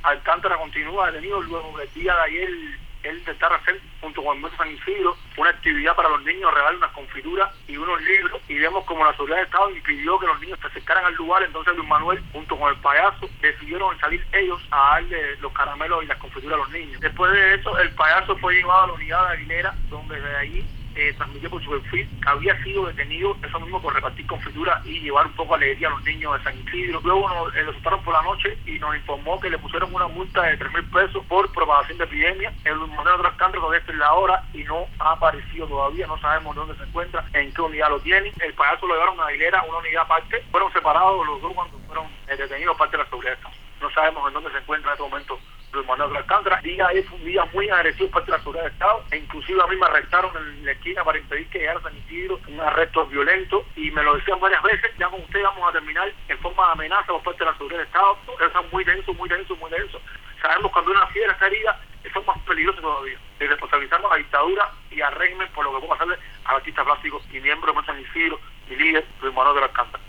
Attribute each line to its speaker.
Speaker 1: Alcántara continúa detenido luego del día de ayer él intentar hacer, junto con el Metro San Isidro, una actividad para los niños, regalar unas confituras y unos libros, y vemos como la seguridad del Estado impidió que los niños se acercaran al lugar. Entonces Luis Manuel, junto con el payaso, decidieron salir ellos a darle los caramelos y las confituras a los niños. Después de eso, el payaso fue llevado a la unidad de Aguilera, donde de ahí transmitió por su perfil que había sido detenido, eso mismo, por repartir confituras y llevar un poco de alegría a los niños de San Isidro. Luego lo soltaron por la noche y nos informó que le pusieron una multa de 3.000 pesos por propagación de epidemia. El Luis Manuel de Alcántara todavía está en la hora y no ha aparecido todavía, no sabemos dónde se encuentra, en qué unidad lo tienen. El payaso lo llevaron a Aguilera, una unidad aparte, fueron separados los dos cuando fueron detenidos parte de la seguridad. No sabemos en dónde se encuentra en este momento Luis Manuel de Alcántara. El día fue un día muy agresivo parte de la seguridad del Estado, e inclusive a mí me arrestaron en la esquina para impedir que llegara a San Isidro, un arresto violento, y me lo decían varias veces: ya con usted vamos a terminar, en forma de amenaza por parte de la seguridad del Estado. Eso es muy denso, muy denso, muy denso. Sabemos cuando una fiera está herida, eso es más peligroso todavía. Y responsabilizamos a la dictadura y al régimen por lo que puede pasarle al artista plástico y miembro de San Isidro y líder Luis Manuel de Alcántara.